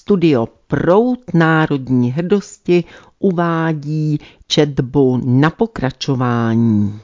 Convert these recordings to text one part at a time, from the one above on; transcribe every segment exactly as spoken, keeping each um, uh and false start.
Studio Proud národní hrdosti uvádí četbu na pokračování.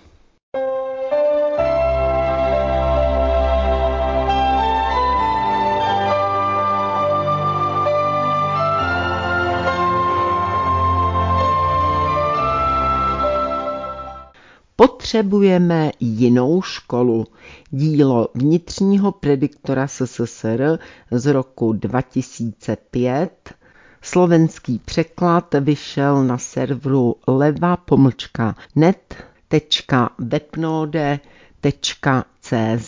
Potřebujeme jinou školu. Dílo vnitřního prediktora S S S R z roku dva tisíce pět. Slovenský překlad vyšel na serveru leva pomlčka net tečka webnode tečka cz.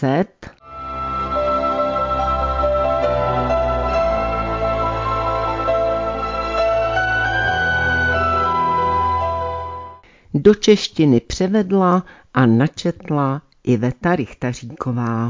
Do češtiny převedla a načetla Iveta Richtaříková.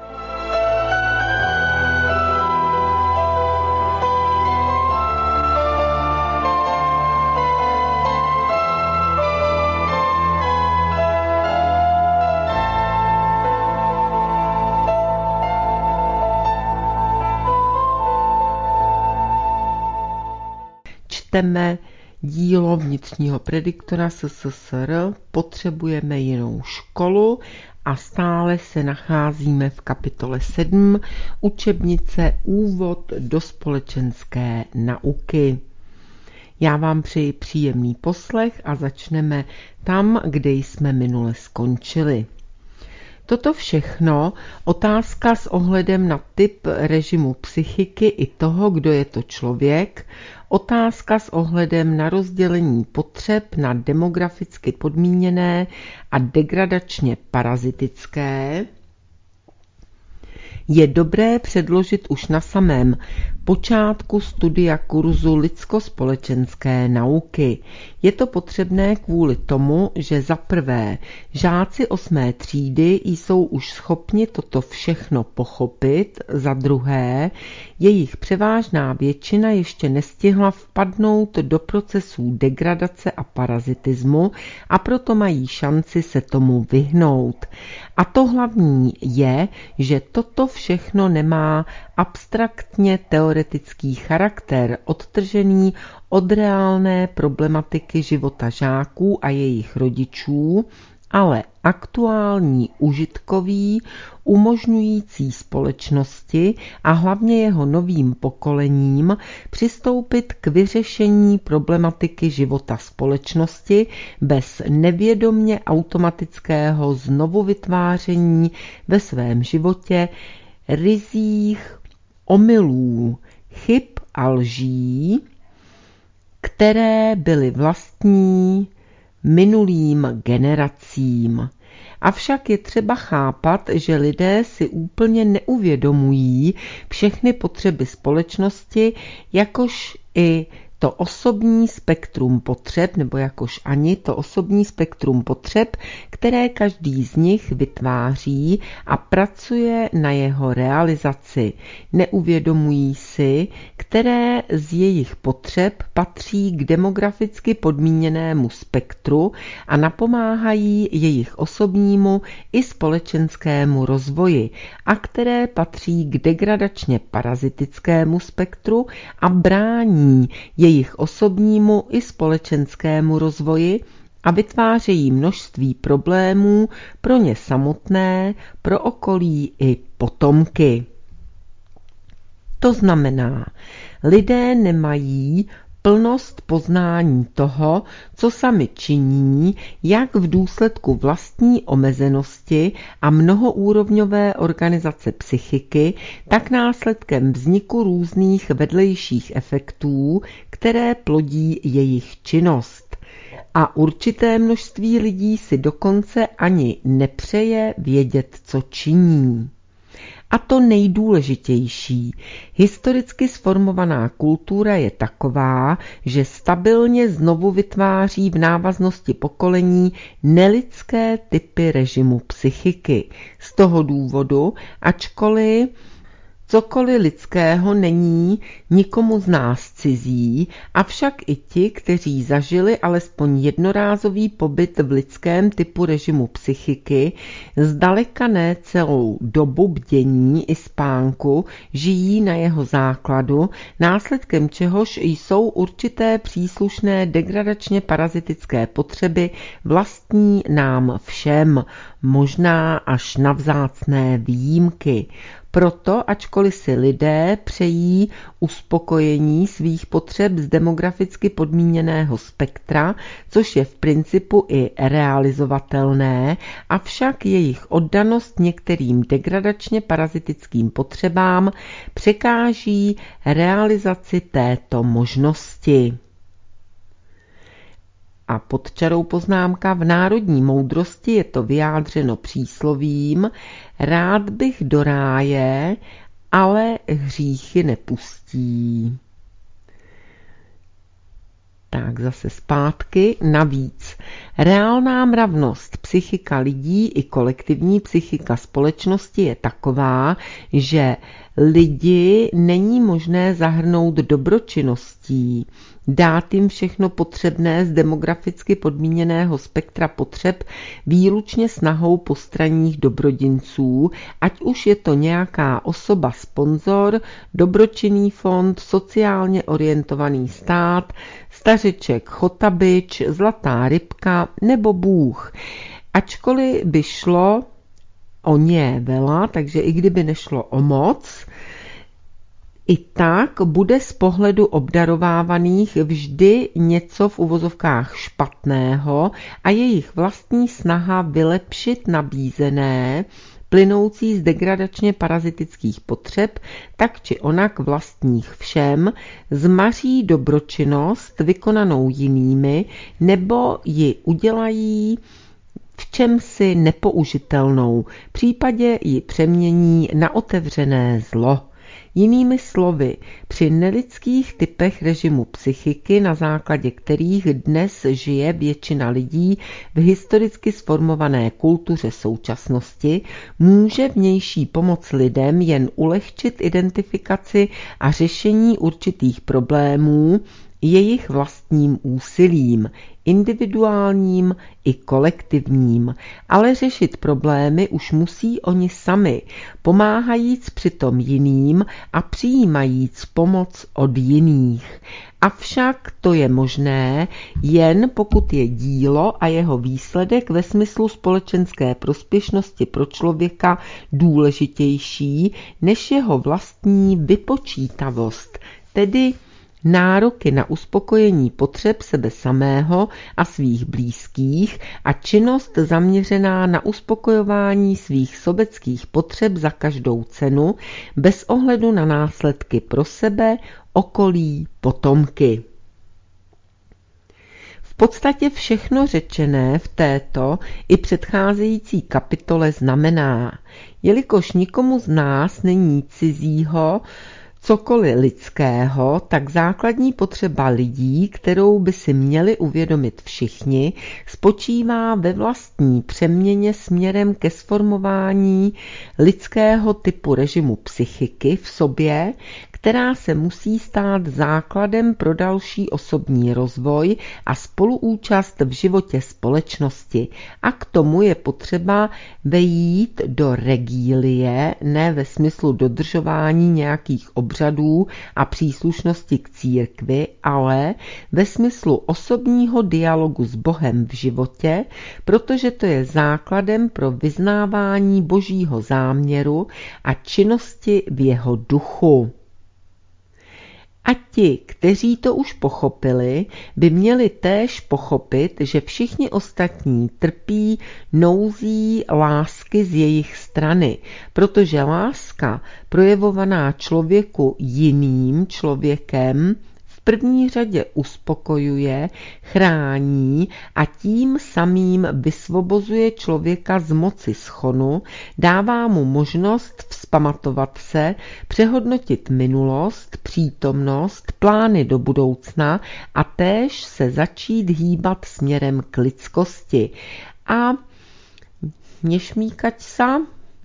Čteme dílo vnitřního prediktora S S S R, potřebujeme jinou školu a stále se nacházíme v kapitole sedm učebnice Úvod do společenské nauky. Já vám přeji příjemný poslech a začneme tam, kde jsme minule skončili. Toto všechno otázka s ohledem na typ režimu psychiky i toho, kdo je to člověk, otázka s ohledem na rozdělení potřeb na demograficky podmíněné a degradačně parazitické, je dobré předložit už na samém počátku studia kurzu lidsko-společenské nauky. Je to potřebné kvůli tomu, že za prvé žáci osmé třídy jsou už schopni toto všechno pochopit, za druhé jejich převážná většina ještě nestihla vpadnout do procesů degradace a parazitismu a proto mají šanci se tomu vyhnout. A to hlavní je, že toto všechno nemá abstraktně teoretický charakter, odtržený od reálné problematiky života žáků a jejich rodičů, ale aktuální, užitkový, umožňující společnosti a hlavně jeho novým pokolením přistoupit k vyřešení problematiky života společnosti bez nevědomě automatického znovuvytváření ve svém životě ryzích omylů, chyb a lží, které byly vlastní minulým generacím. Avšak je třeba chápat, že lidé si úplně neuvědomují všechny potřeby společnosti, jakož i to osobní spektrum potřeb, nebo jakož ani to osobní spektrum potřeb, které každý z nich vytváří a pracuje na jeho realizaci. Neuvědomují si, které z jejich potřeb patří k demograficky podmíněnému spektru a napomáhají jejich osobnímu i společenskému rozvoji a které patří k degradačně parazitickému spektru a brání jejich osobnímu i společenskému rozvoji a vytvářejí množství problémů pro ně samotné, pro okolí i potomky. To znamená, lidé nemají plnost poznání toho, co sami činí, jak v důsledku vlastní omezenosti a mnohoúrovňové organizace psychiky, tak následkem vzniku různých vedlejších efektů, které plodí jejich činnost. A určité množství lidí si dokonce ani nepřeje vědět, co činí. A to nejdůležitější. Historicky sformovaná kultura je taková, že stabilně znovu vytváří v návaznosti pokolení nelidské typy režimu psychiky. Z toho důvodu, ačkoliv Cokoliv lidského není nikomu z nás cizí, avšak i ti, kteří zažili alespoň jednorázový pobyt v lidském typu režimu psychiky, zdaleka ne celou dobu bdění i spánku, žijí na jeho základu, následkem čehož jsou určité příslušné degradačně parazitické potřeby vlastní nám všem, možná až na vzácné výjimky. Proto, ačkoliv si lidé přejí uspokojení svých potřeb z demograficky podmíněného spektra, což je v principu i realizovatelné, avšak jejich oddanost některým degradačně parazitickým potřebám překáží realizaci této možnosti. A pod čarou poznámka: v národní moudrosti je to vyjádřeno příslovím: rád bych do ráje, ale hříchy nepustí. Tak zase zpátky. Navíc reálná mravnost, psychika lidí i kolektivní psychika společnosti je taková, že lidi není možné zahrnout dobročinností, dát jim všechno potřebné z demograficky podmíněného spektra potřeb výlučně snahou postranních dobrodinců, ať už je to nějaká osoba sponzor, dobročinný fond, sociálně orientovaný stát, stařeček chotabič, zlatá rybka nebo Bůh. Ačkoliv by šlo o ně vela, takže i kdyby nešlo o moc, i tak bude z pohledu obdarovávaných vždy něco v uvozovkách špatného a jejich vlastní snaha vylepšit nabízené, plynoucí z degradačně parazitických potřeb, tak či onak vlastních všem, zmaří dobročinnost vykonanou jinými nebo ji udělají v čemsi nepoužitelnou, v případě ji přemění na otevřené zlo. Jinými slovy, při nelidských typech režimu psychiky, na základě kterých dnes žije většina lidí v historicky sformované kultuře současnosti, může vnější pomoc lidem jen ulehčit identifikaci a řešení určitých problémů jejich vlastním úsilím, individuálním i kolektivním, ale řešit problémy už musí oni sami, pomáhajíc přitom jiným a přijímajíc pomoc od jiných. Avšak to je možné jen pokud je dílo a jeho výsledek ve smyslu společenské prospěšnosti pro člověka důležitější než jeho vlastní vypočítavost, tedy nároky na uspokojení potřeb sebe samého a svých blízkých a činnost zaměřená na uspokojování svých sobeckých potřeb za každou cenu, bez ohledu na následky pro sebe, okolí, potomky. V podstatě všechno řečené v této i předcházející kapitole znamená, jelikož nikomu z nás není cizího cokoliv lidského, tak základní potřeba lidí, kterou by si měli uvědomit všichni, spočívá ve vlastní přeměně směrem ke sformování lidského typu režimu psychiky v sobě, která se musí stát základem pro další osobní rozvoj a spoluúčast v životě společnosti. A k tomu je potřeba vejít do regílie, ne ve smyslu dodržování nějakých obřadů a příslušnosti k církvi, ale ve smyslu osobního dialogu s Bohem v životě, protože to je základem pro vyznávání Božího záměru a činnosti v jeho duchu. A ti, kteří to už pochopili, by měli též pochopit, že všichni ostatní trpí nouzí lásky z jejich strany, protože láska projevovaná člověku jiným člověkem v první řadě uspokojuje, chrání a tím samým vysvobozuje člověka z moci schonu, dává mu možnost vzpamatovat se, přehodnotit minulost, přítomnost, plány do budoucna a též se začít hýbat směrem k lidskosti. A nešmíkať sa,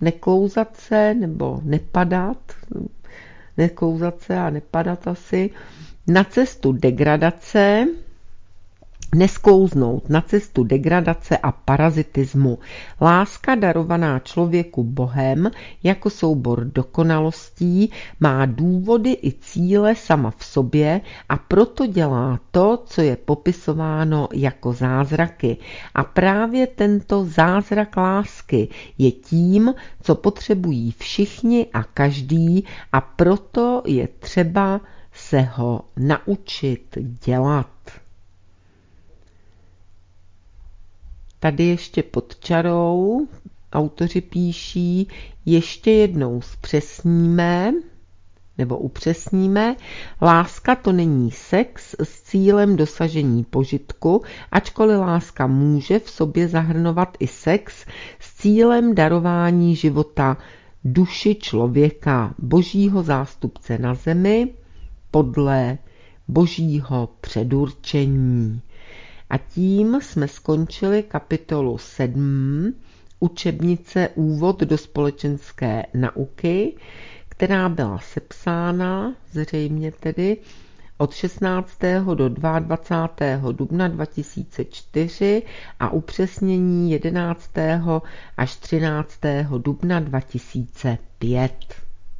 neklouzat se nebo nepadat, neklouzat se a nepadat asi, na cestu degradace, nesklouznout na cestu degradace a parazitismu. Láska darovaná člověku Bohem jako soubor dokonalostí má důvody i cíle sama v sobě a proto dělá to, co je popisováno jako zázraky. A právě tento zázrak lásky je tím, co potřebují všichni a každý, a proto je třeba se ho naučit dělat. Tady ještě pod čarou autoři píší, ještě jednou zpřesníme, nebo upřesníme, láska to není sex s cílem dosažení požitku, ačkoliv láska může v sobě zahrnovat i sex s cílem darování života duši člověka, božího zástupce na zemi, podle božího předurčení. A tím jsme skončili kapitolu sedm, učebnice Úvod do společenské nauky, která byla sepsána zřejmě tedy od šestnáctého do dvacátého druhého dubna dva tisíce čtyři a upřesnění jedenáctého až třináctého dubna dva tisíce pět.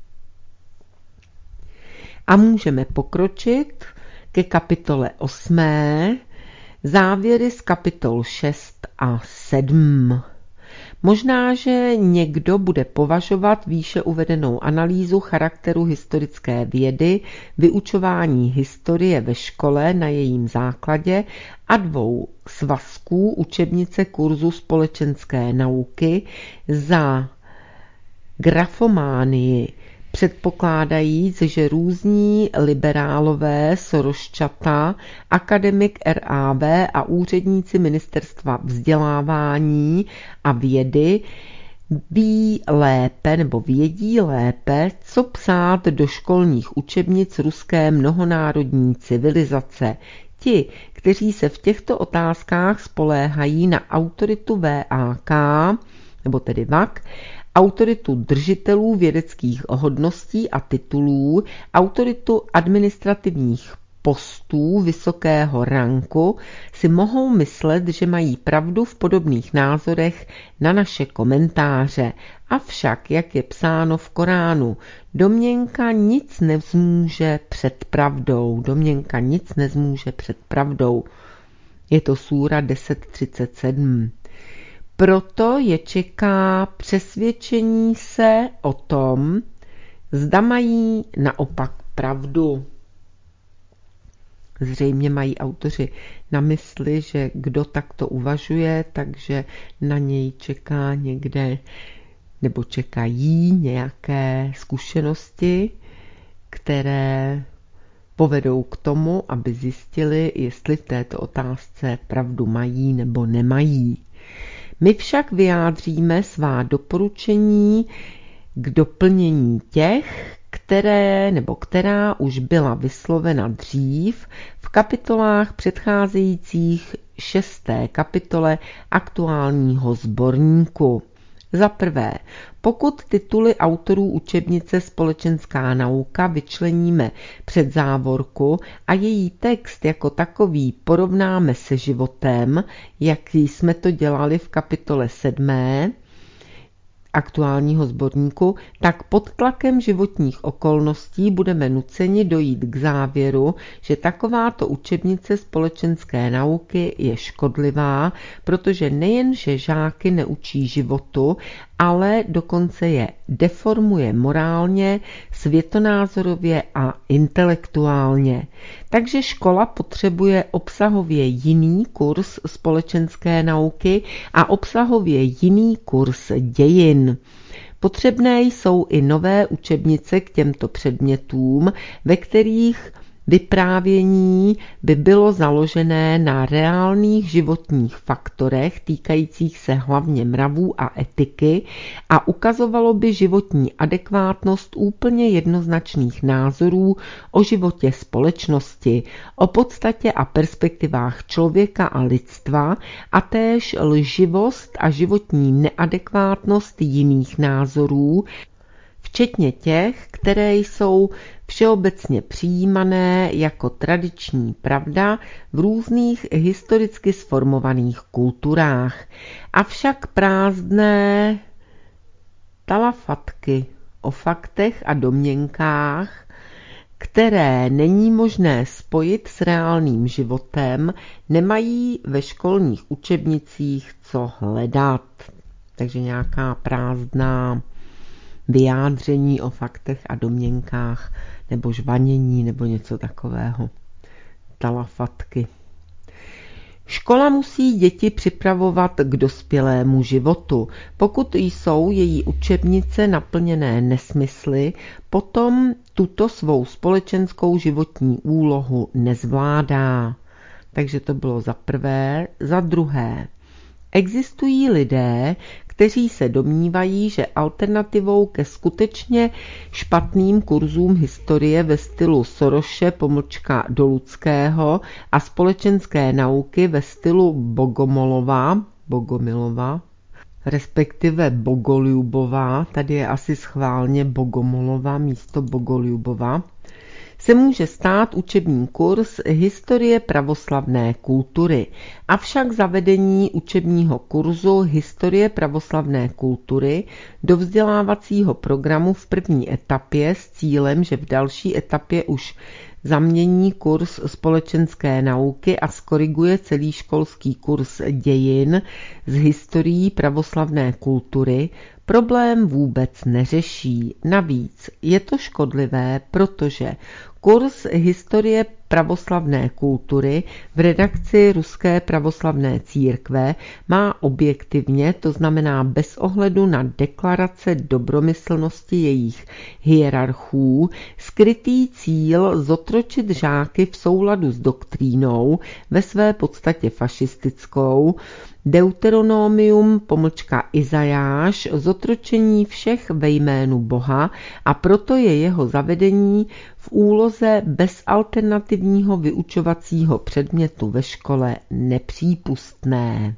A můžeme pokročit ke kapitole osmé, závěry z kapitol šest a sedm. Možná, že někdo bude považovat výše uvedenou analýzu charakteru historické vědy, vyučování historie ve škole na jejím základě a dvou svazků učebnice kurzu společenské nauky za grafománii, předpokládajíc, že různí liberálové, Sorosčata, akademik R A V a úředníci ministerstva vzdělávání a vědy ví lépe nebo vědí lépe, co psát do školních učebnic ruské mnohonárodní civilizace. Ti, kteří se v těchto otázkách spoléhají na autoritu V A K, nebo tedy V A K, autoritu držitelů vědeckých hodností a titulů, autoritu administrativních postů vysokého ranku, si mohou myslet, že mají pravdu v podobných názorech na naše komentáře. Avšak, jak je psáno v Koránu, domněnka nic nezmůže před pravdou. Domněnka nic nezmůže před pravdou. Je to súra deset třicet sedm. Proto je čeká přesvědčení se o tom, zda mají naopak pravdu. Zřejmě mají autoři na mysli, že kdo takto uvažuje, takže na něj čeká někde, nebo čekají nějaké zkušenosti, které povedou k tomu, aby zjistili, jestli v této otázce pravdu mají nebo nemají. My však vyjádříme svá doporučení k doplnění těch, které nebo která už byla vyslovena dřív v kapitolách předcházejících šesté kapitole aktuálního sborníku. Za prvé, pokud tituly autorů učebnice Společenská nauka vyčleníme před závorku a její text jako takový porovnáme se životem, jak jsme to dělali v kapitole sedmé aktuálního sborníku, tak pod tlakem životních okolností budeme nuceni dojít k závěru, že takováto učebnice společenské nauky je škodlivá, protože nejenže žáky neučí životu, ale dokonce je deformuje morálně, světonázorově a intelektuálně. Takže škola potřebuje obsahově jiný kurz společenské nauky a obsahově jiný kurz dějin. Potřebné jsou i nové učebnice k těmto předmětům, ve kterých Vyprávění by bylo založené na reálných životních faktorech týkajících se hlavně mravů a etiky a ukazovalo by životní adekvátnost úplně jednoznačných názorů o životě společnosti, o podstatě a perspektivách člověka a lidstva a též lživost a životní neadekvátnost jiných názorů, včetně těch, které jsou všeobecně přijímané jako tradiční pravda v různých historicky sformovaných kulturách. Avšak prázdné talafatky o faktech a domněnkách, které není možné spojit s reálným životem, nemají ve školních učebnicích co hledat. Takže nějaká prázdná vyjádření o faktech a domněnkách nebo žvanění nebo něco takového. Talafatky. Škola musí děti připravovat k dospělému životu. Pokud jsou její učebnice naplněné nesmysly, potom tuto svou společenskou životní úlohu nezvládá. Takže to bylo za prvé. Za druhé. Existují lidé, kteří se domnívají, že alternativou ke skutečně špatným kurzům historie ve stylu Soroše pomlčka Doluckého a společenské nauky ve stylu Bogomolova, Bogomilova, respektive Bogoljubova, tady je asi schválně Bogomolova místo Bogoljubova, se může stát učební kurz Historie pravoslavné kultury. Avšak zavedení učebního kurzu Historie pravoslavné kultury do vzdělávacího programu v první etapě s cílem, že v další etapě už zamění kurz společenské nauky a skoriguje celý školský kurz dějin z historií pravoslavné kultury, problém vůbec neřeší. Navíc je to škodlivé, protože kurz Historie pravoslavné kultury v redakci Ruské pravoslavné církve má objektivně, to znamená bez ohledu na deklarace dobromyslnosti jejich hierarchů, skrytý cíl zotročit žáky v souladu s doktrínou, ve své podstatě fašistickou, Deuteronomium pomlčka Izajáš, zotročení všech ve jménu Boha, a proto je jeho zavedení v úloze bezalternativního vyučovacího předmětu ve škole nepřípustné.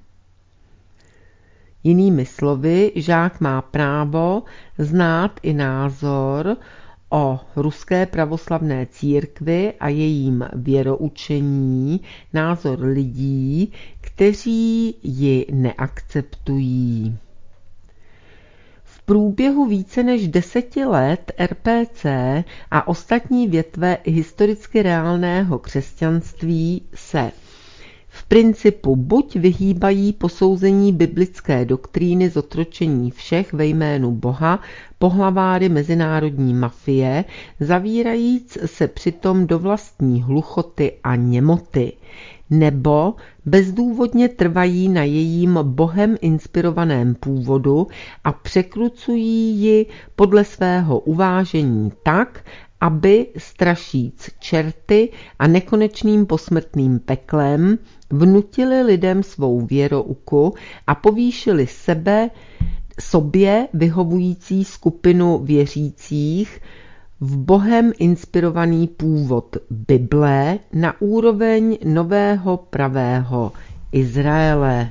Jinými slovy, žák má právo znát i názor o Ruské pravoslavné církvi a jejím věroučení, názor lidí, kteří ji neakceptují. V průběhu více než deseti let R P C a ostatní větve historicky reálného křesťanství se v principu buď vyhýbají posouzení biblické doktríny zotročení všech ve jménu Boha pohlaváry mezinárodní mafie, zavírajíc se přitom do vlastní hluchoty a němoty, nebo bezdůvodně trvají na jejím Bohem inspirovaném původu a překrucují ji podle svého uvážení tak, aby strašíc čerty a nekonečným posmrtným peklem vnutili lidem svou věrouku a povýšili sebe, sobě vyhovující skupinu věřících v Bohem inspirovaný původ Bible na úroveň nového pravého Izraele.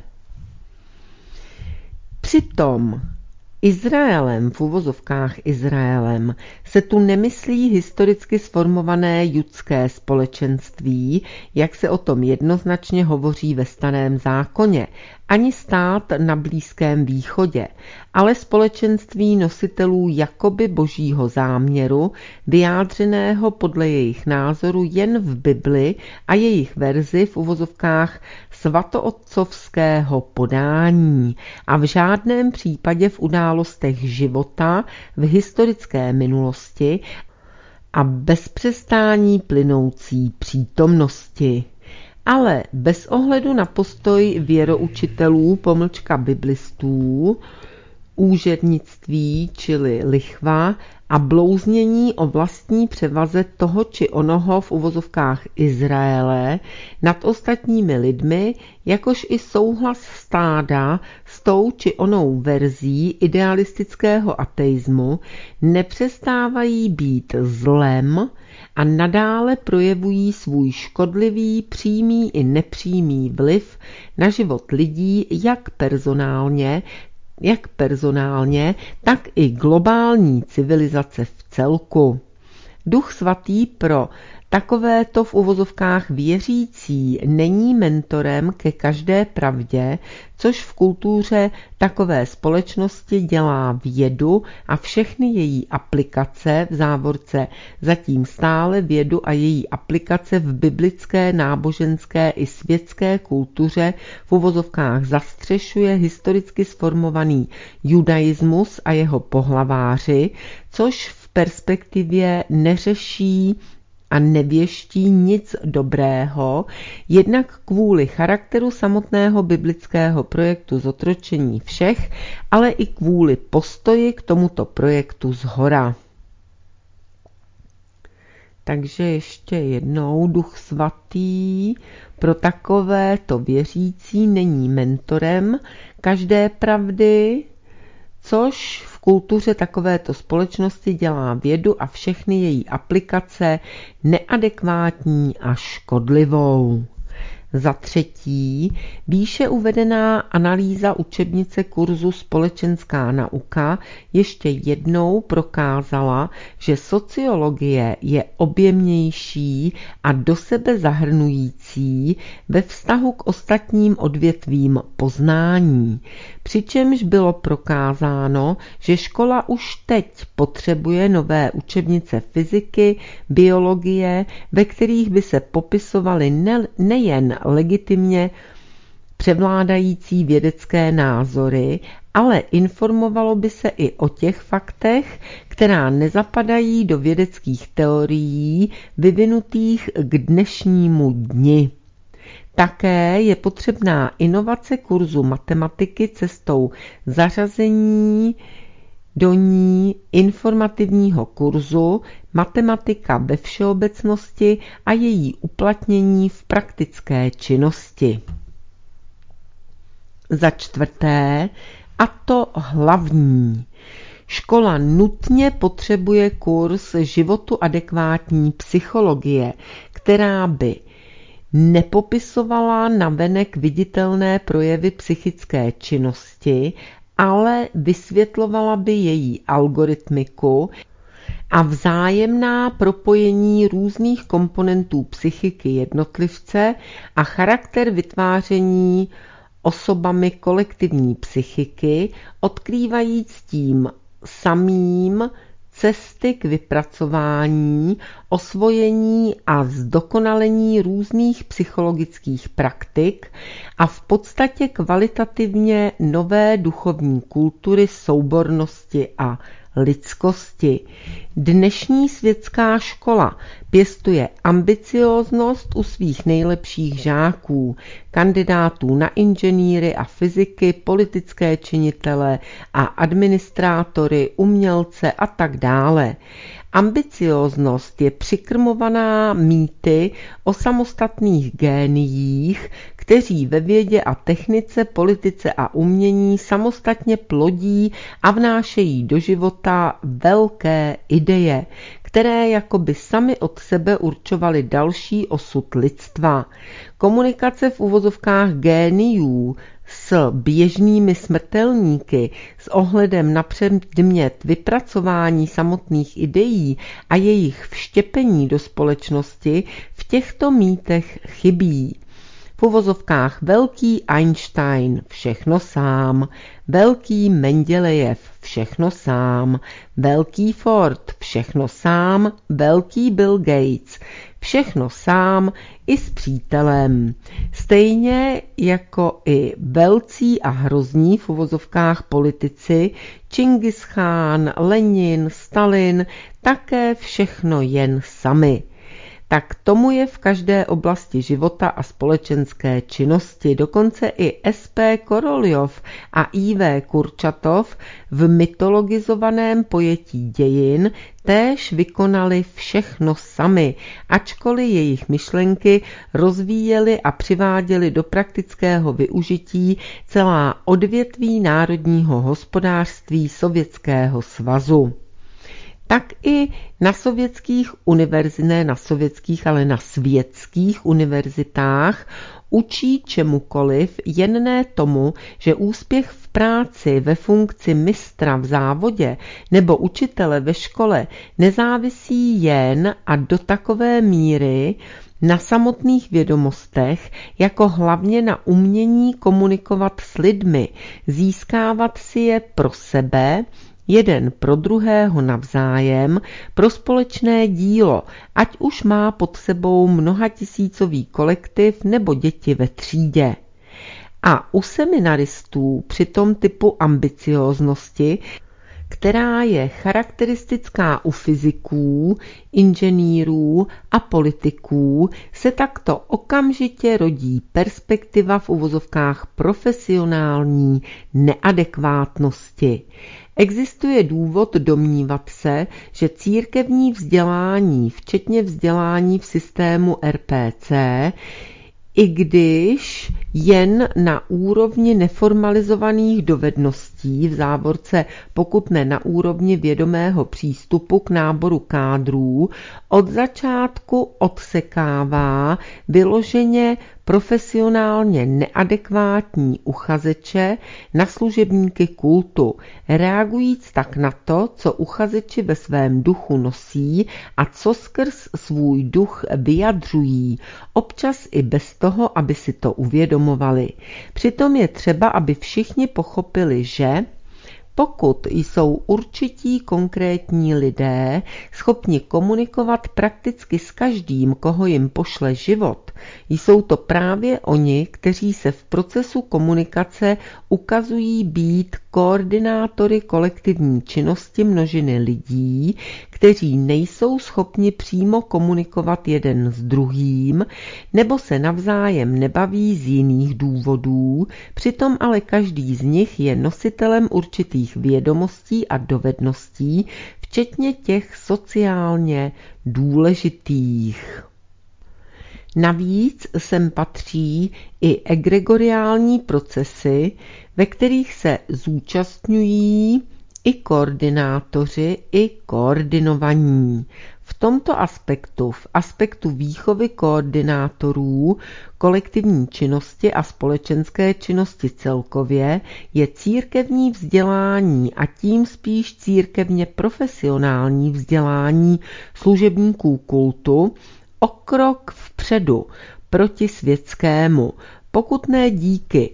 Přitom Izraelem, v uvozovkách Izraelem, se tu nemyslí historicky sformované judské společenství, jak se o tom jednoznačně hovoří ve Starém zákoně, ani stát na Blízkém východě, ale společenství nositelů jakoby božího záměru, vyjádřeného podle jejich názoru jen v Bibli a jejich verzi v uvozovkách svatootcovského podání a v žádném případě v událostech života v historické minulosti a bez přestání plynoucí přítomnosti. Ale bez ohledu na postoj věroučitelů pomlčka biblistů, úřednictví čili lichva a blouznění o vlastní převaze toho či onoho v uvozovkách Izraele nad ostatními lidmi, jakož i souhlas stáda s tou či onou verzí idealistického ateismu nepřestávají být zlem a nadále projevují svůj škodlivý přímý i nepřímý vliv na život lidí jak personálně, jak personálně, tak i globální civilizace v celku. Duch svatý pro takovéto v uvozovkách věřící není mentorem ke každé pravdě, což v kultuře takové společnosti dělá vědu a všechny její aplikace v závorce zatím stále vědu a její aplikace v biblické, náboženské i světské kultuře v uvozovkách zastřešuje historicky sformovaný judaismus a jeho pohlaváři, což v perspektivě neřeší a nevěští nic dobrého, jednak kvůli charakteru samotného biblického projektu zotročení všech, ale i kvůli postoji k tomuto projektu zhora. Takže ještě jednou, Duch svatý pro takovéto věřící není mentorem každé pravdy, což v kultuře takovéto společnosti dělá vědu a všechny její aplikace neadekvátní a škodlivou. Za třetí, výše uvedená analýza učebnice kurzu Společenská nauka ještě jednou prokázala, že sociologie je objemnější a do sebe zahrnující ve vztahu k ostatním odvětvím poznání, přičemž bylo prokázáno, že škola už teď potřebuje nové učebnice fyziky, biologie, ve kterých by se popisovaly ne, nejen legitimně převládající vědecké názory, ale informovalo by se i o těch faktech, která nezapadají do vědeckých teorií vyvinutých k dnešnímu dni. Také je potřebná inovace kurzu matematiky cestou zařazení do ní informativního kurzu Matematika ve všeobecnosti a její uplatnění v praktické činnosti. Za čtvrté, a to hlavní, škola nutně potřebuje kurz životu adekvátní psychologie, která by nepopisovala navenek viditelné projevy psychické činnosti, ale vysvětlovala by její algoritmiku a vzájemná propojení různých komponentů psychiky jednotlivce a charakter vytváření osobami kolektivní psychiky, odkrývajíc tím samým cesty k vypracování, osvojení a zdokonalení různých psychologických praktik a v podstatě kvalitativně nové duchovní kultury soubornosti a lidskosti. Dnešní světská škola pěstuje ambicióznost u svých nejlepších žáků, kandidátů na inženýry a fyziky, politické činitele a administrátory, umělce a tak dále. Ambicióznost je přikrmovaná mýty o samostatných géniích, kteří ve vědě a technice, politice a umění samostatně plodí a vnášejí do života velké ideje, které jakoby sami od sebe určovaly další osud lidstva. Komunikace v uvozovkách géniů s běžnými smrtelníky s ohledem na předmět vypracování samotných ideí a jejich vštěpení do společnosti v těchto mýtech chybí. V uvozovkách velký Einstein všechno sám, velký Mendělejev všechno sám, velký Ford všechno sám, velký Bill Gates všechno sám i s přítelem. Stejně jako i velcí a hrozní v uvozovkách politici Čingis Chán, Lenin, Stalin, také všechno jen sami. tak tomu je v každé oblasti života a společenské činnosti. Dokonce i S P Koroljov a I V Kurčatov v mytologizovaném pojetí dějin též vykonali všechno sami, ačkoliv jejich myšlenky rozvíjely a přiváděly do praktického využití celá odvětví národního hospodářství Sovětského svazu. Tak i na sovětských univerzitách, ne na sovětských, ale na světských univerzitách učí čemukoliv, jen ne tomu, že úspěch v práci ve funkci mistra v závodě nebo učitele ve škole nezávisí jen a do takové míry na samotných vědomostech, jako hlavně na umění komunikovat s lidmi, získávat si je pro sebe, jeden pro druhého navzájem, pro společné dílo, ať už má pod sebou mnohatisícový kolektiv nebo děti ve třídě. A u seminaristů při tom typu ambicióznosti, která je charakteristická u fyziků, inženýrů a politiků, se takto okamžitě rodí perspektiva v uvozovkách profesionální neadekvátnosti. Existuje důvod domnívat se, že církevní vzdělání, včetně vzdělání v systému R P C, i když jen na úrovni neformalizovaných dovedností, v závorce pokud ne na úrovni vědomého přístupu k náboru kádrů, od začátku odsekává vyloženě profesionálně neadekvátní uchazeče na služebníky kultu, reagujíc tak na to, co uchazeči ve svém duchu nosí a co skrz svůj duch vyjadřují, občas i bez toho, aby si to uvědomovali. Přitom je třeba, aby všichni pochopili, že pokud jsou určití konkrétní lidé schopni komunikovat prakticky s každým, koho jim pošle život, jsou to právě oni, kteří se v procesu komunikace ukazují být koordinátory kolektivní činnosti množiny lidí, kteří nejsou schopni přímo komunikovat jeden s druhým, nebo se navzájem nebaví z jiných důvodů, přitom ale každý z nich je nositelem určitých vědomostí a dovedností, včetně těch sociálně důležitých. Navíc sem patří i egregoriální procesy, ve kterých se zúčastňují i koordinátoři, i koordinovaní. V tomto aspektu, v aspektu výchovy koordinátorů, kolektivní činnosti a společenské činnosti celkově, je církevní vzdělání a tím spíš církevně profesionální vzdělání služebníků kultu o krok vpředu proti světskému, pokud ne díky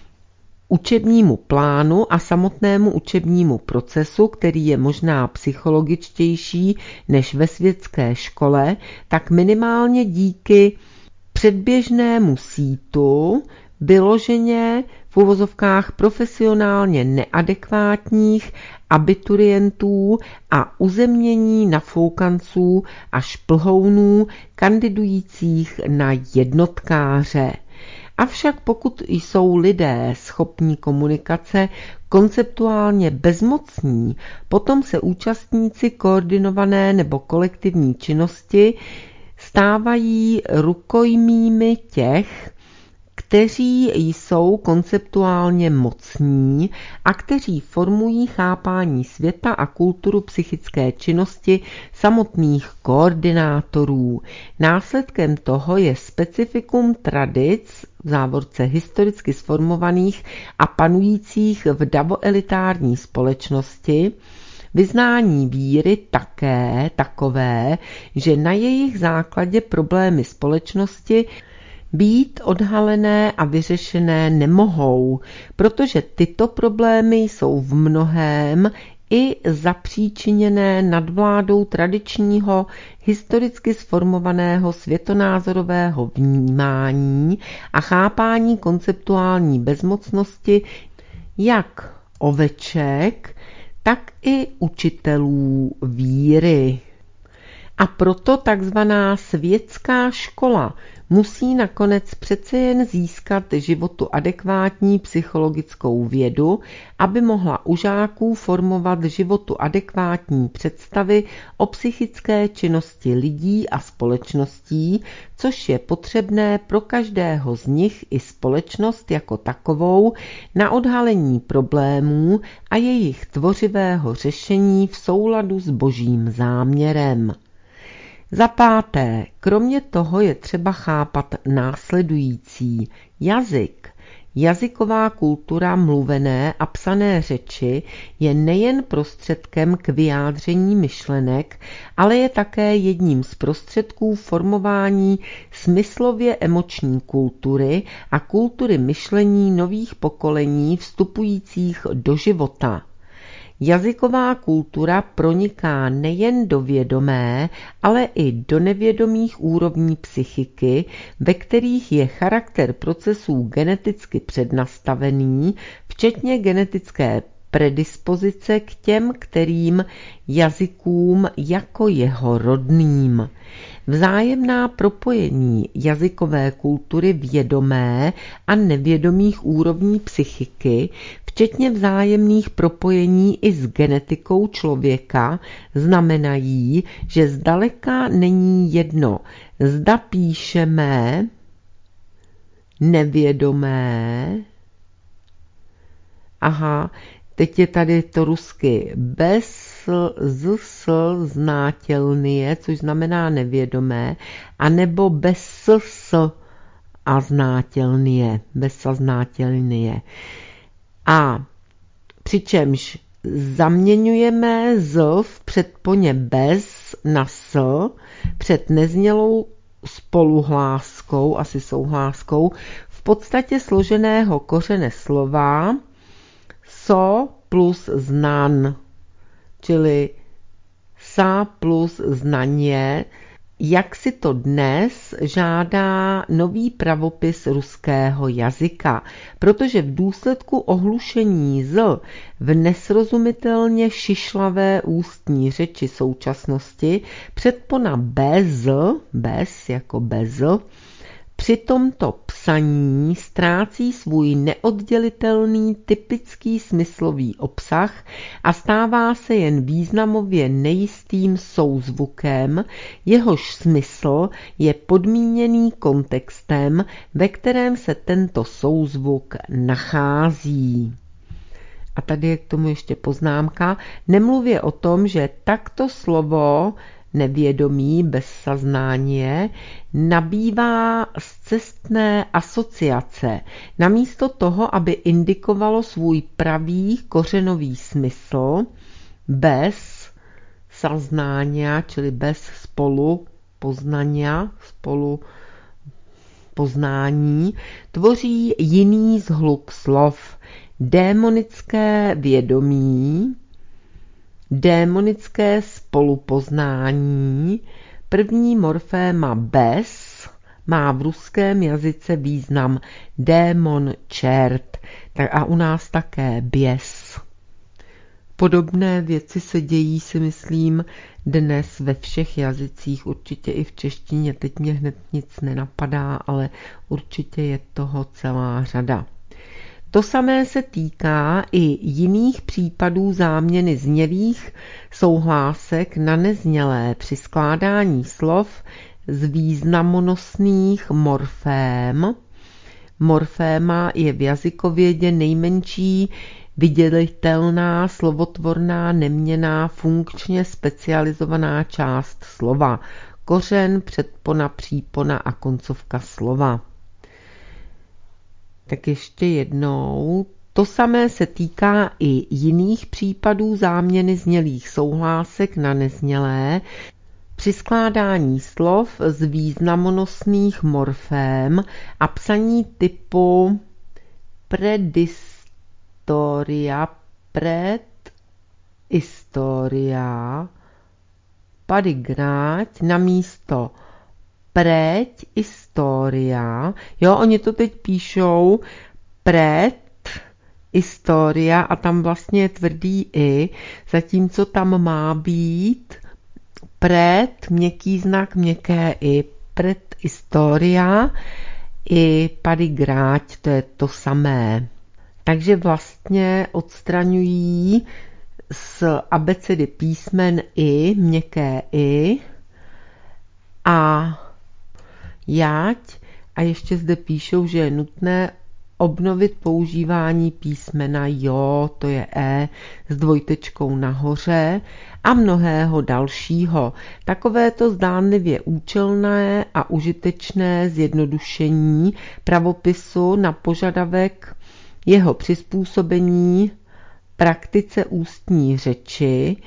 učebnímu plánu a samotnému učebnímu procesu, který je možná psychologičtější než ve světské škole, tak minimálně díky předběžnému sítu vyloženě v uvozovkách profesionálně neadekvátních abiturientů a uzemnění nafoukanců a šplhounů kandidujících na jednotkáře. Avšak pokud jsou lidé schopní komunikace konceptuálně bezmocní, potom se účastníci koordinované nebo kolektivní činnosti stávají rukojmími těch, kteří jsou konceptuálně mocní a kteří formují chápání světa a kulturu psychické činnosti samotných koordinátorů. Následkem toho je specifikum tradic, v závorce historicky sformovaných a panujících v davoelitární společnosti, vyznání víry také takové, že na jejich základě problémy společnosti být odhalené a vyřešené nemohou, protože tyto problémy jsou v mnohém i zapříčiněné nadvládou tradičního, historicky sformovaného světonázorového vnímání a chápání konceptuální bezmocnosti jak oveček, tak i učitelů víry. A proto takzvaná světská škola musí nakonec přece jen získat životu adekvátní psychologickou vědu, aby mohla u žáků formovat životu adekvátní představy o psychické činnosti lidí a společností, což je potřebné pro každého z nich i společnost jako takovou na odhalení problémů a jejich tvořivého řešení v souladu s božím záměrem. Za páté, kromě toho je třeba chápat následující. Jazyk. Jazyková kultura mluvené a psané řeči je nejen prostředkem k vyjádření myšlenek, ale je také jedním z prostředků formování smyslově emoční kultury a kultury myšlení nových pokolení vstupujících do života. Jazyková kultura proniká nejen do vědomé, ale i do nevědomých úrovní psychiky, ve kterých je charakter procesů geneticky přednastavený, včetně genetické predispozice k těm, kterým jazykům jako jeho rodným. Vzájemná propojení jazykové kultury vědomé a nevědomých úrovní psychiky, včetně vzájemných propojení i s genetikou člověka, znamenají, že zdaleka není jedno, zda píšeme nevědomé. Aha, teď je tady to rusky bez z znátelnie, což znamená nevědomé, anebo bez s a znátelnie, bez znátelnie. A přičemž zaměňujeme z v předponě bez na s před neznělou spoluhláskou, asi souhláskou, v podstatě složeného kořene slova so plus znan, čili sa plus znaně, jak si to dnes žádá nový pravopis ruského jazyka, protože v důsledku ohlušení z v nesrozumitelně šišlavé ústní řeči současnosti předpona bez, bez jako bez, při tomto psaní ztrácí svůj neoddělitelný typický smyslový obsah a stává se jen významově nejistým souzvukem, jehož smysl je podmíněný kontextem, ve kterém se tento souzvuk nachází. A tady je k tomu ještě poznámka. Nemluvě o tom, že takto slovo nevědomí bez saznání nabývá scestné asociace. Namísto toho, aby indikovalo svůj pravý kořenový smysl bez saznánia, čili bez spolu poznania, spolu poznání, tvoří jiný zhluk slov. Démonické vědomí, démonické spolupoznání, první morféma bez má v ruském jazyce význam démon, čert, tak a u nás také běs. Podobné věci se dějí, si myslím, dnes ve všech jazycích, určitě i v češtině. Teď mě hned nic nenapadá, ale určitě je toho celá řada. To samé se týká i jiných případů záměny znělých souhlásek na neznělé při skládání slov z významonosných morfém. Morféma je v jazykovědě nejmenší vydělitelná, slovotvorná, neměnná, funkčně specializovaná část slova. Kořen, předpona, přípona a koncovka slova. Tak ještě jednou. To samé se týká i jiných případů záměny znělých souhlásek na neznělé při skládání slov z významonosných morfém a psaní typu predistoria, predhistoria, padigráť na místo preď historia. Jo, oni to teď píšou pred historia a tam vlastně je tvrdý i, zatímco tam má být pred, měkký znak, měkké i, pred historia i padigráť, to je to samé. Takže vlastně odstraňují z abecedy písmen i, měkké i a jáť a ještě zde píšou, že je nutné obnovit používání písmena jo, to je e, s dvojtečkou nahoře a mnohého dalšího. Takovéto zdánlivě účelné a užitečné zjednodušení pravopisu na požadavek jeho přizpůsobení praktice ústní řeči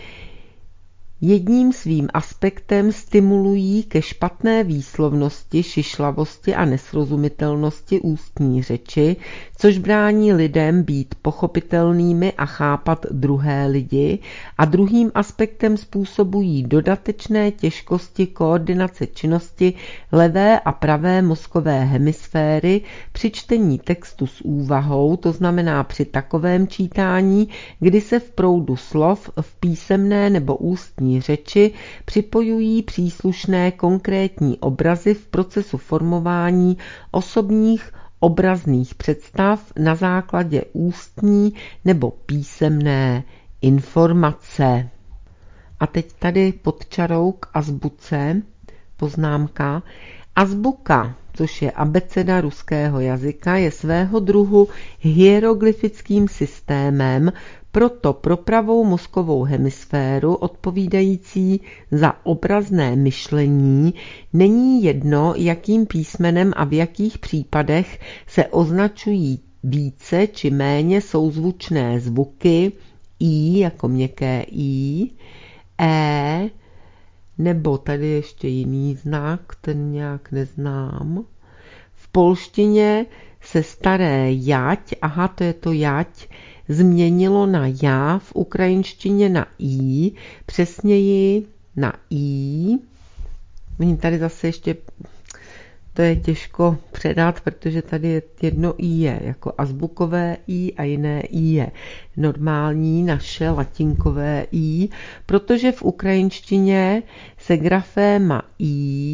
jedním svým aspektem stimulují ke špatné výslovnosti, šišlavosti a nesrozumitelnosti ústní řeči, což brání lidem být pochopitelnými a chápat druhé lidi, a druhým aspektem způsobují dodatečné těžkosti koordinace činnosti levé a pravé mozkové hemisféry při čtení textu s úvahou, to znamená při takovém čítání, kdy se v proudu slov v písemné nebo ústní řeči připojují příslušné konkrétní obrazy v procesu formování osobních obrazných představ na základě ústní nebo písemné informace. A teď tady pod čarou k azbuce poznámka. Azbuka, což je abeceda ruského jazyka, je svého druhu hieroglyfickým systémem, proto pro pravou mozkovou hemisféru odpovídající za obrazné myšlení není jedno, jakým písmenem a v jakých případech se označují více či méně souzvučné zvuky i jako měkké i, e, nebo tady ještě jiný znak, ten nějak neznám. V polštině se staré jať, aha, to je to jať, změnilo na já, v ukrajinštině na i, přesněji na i. Oni tady zase ještě, to je těžko předat, protože tady je jedno i je jako azbukové i a jiné i je normální naše latinkové i, protože v ukrajinštině se graféma i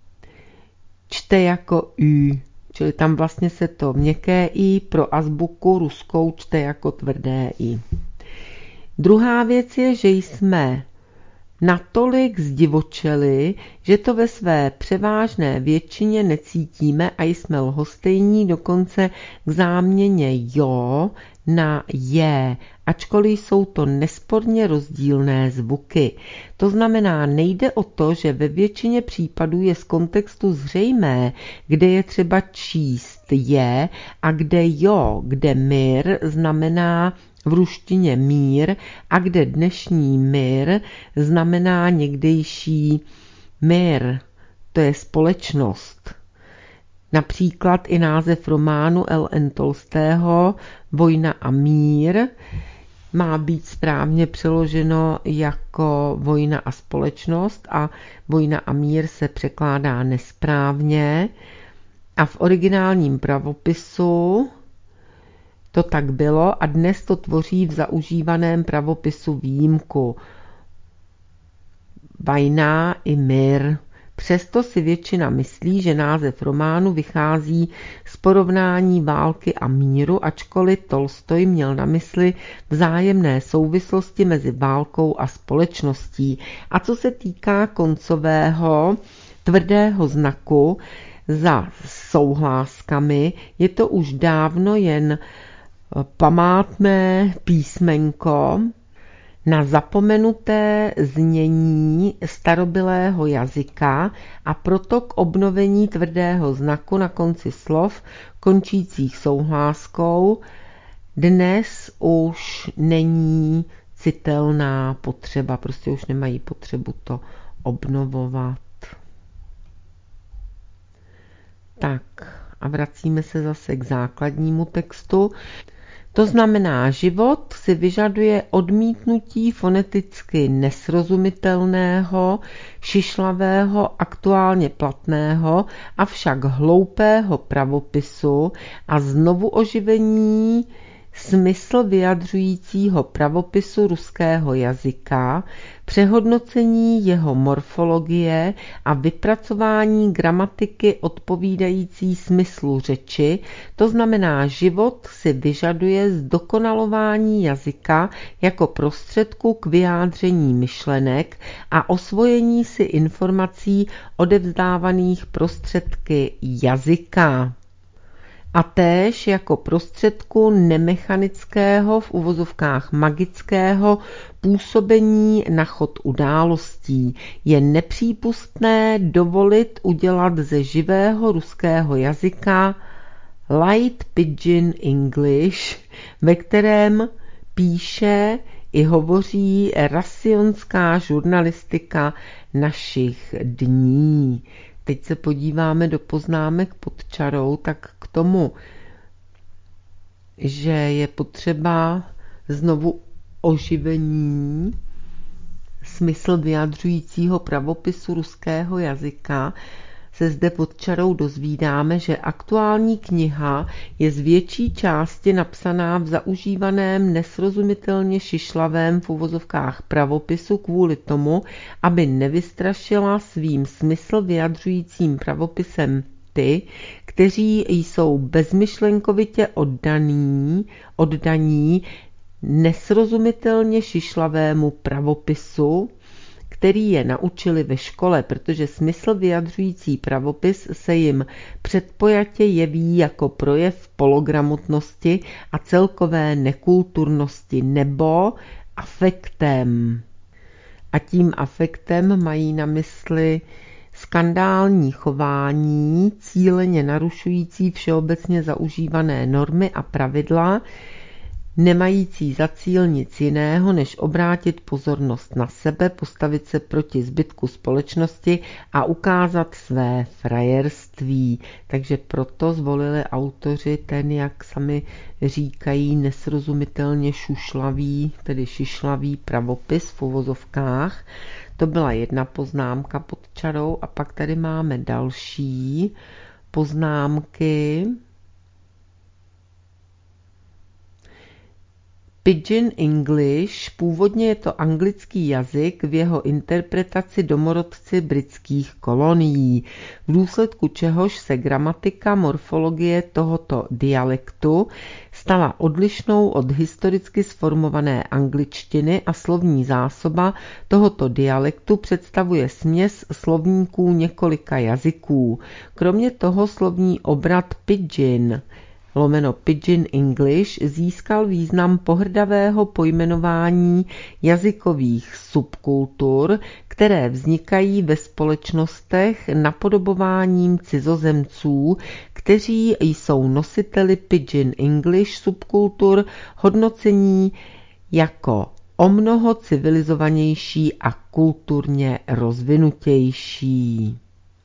čte jako ü. Čili tam vlastně se to měkké i pro azbuku ruskou čte jako tvrdé i. Druhá věc je, že jsme natolik zdivočeli, že to ve své převážné většině necítíme a jsme lhostejní dokonce k záměně jo na je, ačkoliv jsou to nesporně rozdílné zvuky. To znamená, nejde o to, že ve většině případů je z kontextu zřejmé, kde je třeba číst je a kde jo, kde mir znamená v ruštině mír a kde dnešní mir znamená někdejší mir, to je společnost. Například i název románu L N Tolstého Vojna a mír má být správně přeloženo jako Vojna a společnost a Vojna a mír se překládá nesprávně a v originálním pravopisu to tak bylo a dnes to tvoří v zaužívaném pravopisu výjimku. Vajna i mír. Přesto si většina myslí, že název románu vychází z porovnání války a míru, ačkoliv Tolstoj měl na mysli vzájemné souvislosti mezi válkou a společností. A co se týká koncového tvrdého znaku za souhláskami, je to už dávno jen památné písmenko na zapomenuté znění starobylého jazyka a proto k obnovení tvrdého znaku na konci slov končících souhláskou dnes už není citelná potřeba, prostě už nemají potřebu to obnovovat. Tak a vracíme se zase k základnímu textu. To znamená, život si vyžaduje odmítnutí foneticky nesrozumitelného, šišlavého, aktuálně platného, avšak hloupého pravopisu a znovu oživení smysl vyjadřujícího pravopisu ruského jazyka, přehodnocení jeho morfologie a vypracování gramatiky odpovídající smyslu řeči, to znamená, život si vyžaduje zdokonalování jazyka jako prostředku k vyjádření myšlenek a osvojení si informací odevzdávaných prostředky jazyka. A též jako prostředku nemechanického, v uvozovkách magického, působení na chod událostí je nepřípustné dovolit udělat ze živého ruského jazyka light pidgin English, ve kterém píše i hovoří rasionská žurnalistika našich dní. Teď se podíváme do poznámek pod čarou, tak k tomu, že je potřeba znovu oživení smysl vyjadřujícího pravopisu ruského jazyka, se zde pod čarou dozvídáme, že aktuální kniha je z větší části napsaná v zaužívaném nesrozumitelně šišlavém v uvozovkách pravopisu kvůli tomu, aby nevystrašila svým smysl vyjadřujícím pravopisem ty, kteří jsou bezmyšlenkovitě oddaní, oddaní nesrozumitelně šišlavému pravopisu, který je naučili ve škole, protože smysl vyjadřující pravopis se jim předpojatě jeví jako projev pologramotnosti a celkové nekulturnosti nebo afektem. A tím afektem mají na mysli skandální chování, cíleně narušující všeobecně zaužívané normy a pravidla, nemající za cíl nic jiného, než obrátit pozornost na sebe, postavit se proti zbytku společnosti a ukázat své frajerství. Takže proto zvolili autoři ten, jak sami říkají, nesrozumitelně šušlavý, tedy šišlavý pravopis v uvozovkách. To byla jedna poznámka pod čarou a pak tady máme další poznámky. Pidgin English, původně je to anglický jazyk, v jeho interpretaci domorodci britských kolonií, v důsledku čehož se gramatika, morfologie tohoto dialektu stala odlišnou od historicky sformované angličtiny a slovní zásoba tohoto dialektu představuje směs slovníků několika jazyků. Kromě toho slovní obrat pidgin lomeno Pidgin English získal význam pohrdavého pojmenování jazykových subkultur, které vznikají ve společnostech napodobováním cizozemců, kteří jsou nositeli Pidgin English subkultur hodnocení jako o mnoho civilizovanější a kulturně rozvinutější.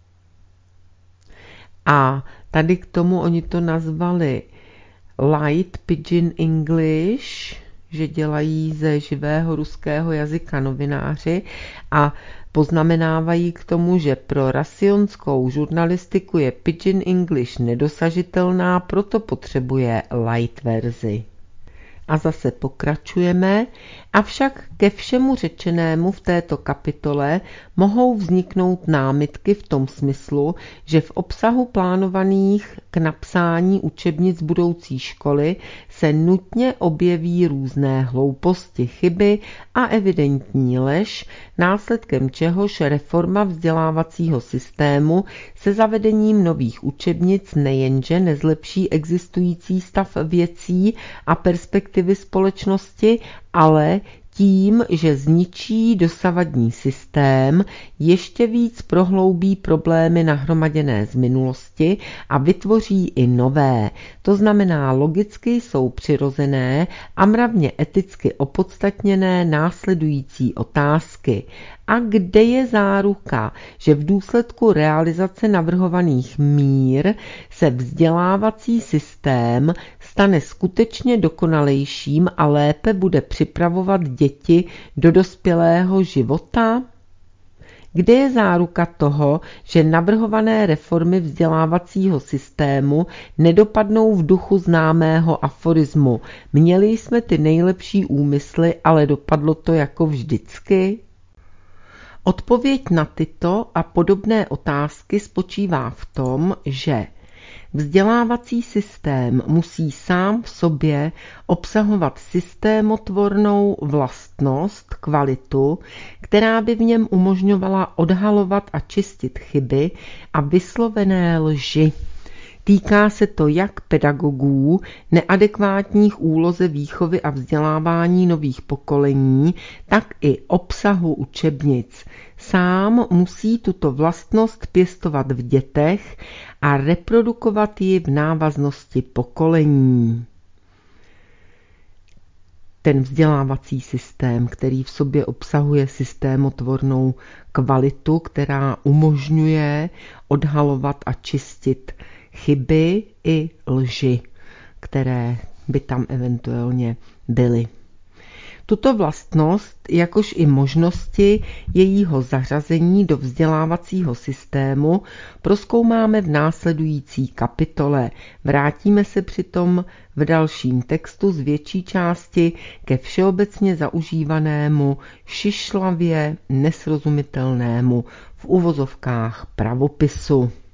A tady k tomu oni to nazvali Light Pidgin English, že dělají ze živého ruského jazyka novináři a poznamenávají k tomu, že pro rasionskou žurnalistiku je Pidgin English nedosažitelná, proto potřebuje light verzi. A zase pokračujeme, avšak ke všemu řečenému v této kapitole mohou vzniknout námitky v tom smyslu, že v obsahu plánovaných k napsání učebnic budoucí školy se nutně objeví různé hlouposti, chyby a evidentní lež, následkem čehož reforma vzdělávacího systému se zavedením nových učebnic nejenže nezlepší existující stav věcí a perspektivy společnosti, ale tím, že zničí dosavadní systém, ještě víc prohloubí problémy nahromaděné z minulosti a vytvoří i nové. To znamená, logicky jsou přirozené a mravně eticky opodstatněné následující otázky. A kde je záruka, že v důsledku realizace navrhovaných mír se vzdělávací systém stane skutečně dokonalejším a lépe bude připravovat děti do dospělého života? Kde je záruka toho, že navrhované reformy vzdělávacího systému nedopadnou v duchu známého aforismu? Měli jsme ty nejlepší úmysly, ale dopadlo to jako vždycky? Odpověď na tyto a podobné otázky spočívá v tom, že vzdělávací systém musí sám v sobě obsahovat systémotvornou vlastnost, kvalitu, která by v něm umožňovala odhalovat a čistit chyby a vyslovené lži. Týká se to jak pedagogů, neadekvátních úloze výchovy a vzdělávání nových pokolení, tak i obsahu učebnic. Sám musí tuto vlastnost pěstovat v dětech a reprodukovat ji v návaznosti pokolení. Ten vzdělávací systém, který v sobě obsahuje systémotvornou kvalitu, která umožňuje odhalovat a čistit chyby i lži, které by tam eventuálně byly. Tuto vlastnost, jakož i možnosti jejího zařazení do vzdělávacího systému prozkoumáme v následující kapitole. Vrátíme se přitom v dalším textu z větší části ke všeobecně zaužívanému, šišlavě nesrozumitelnému v uvozovkách pravopisu.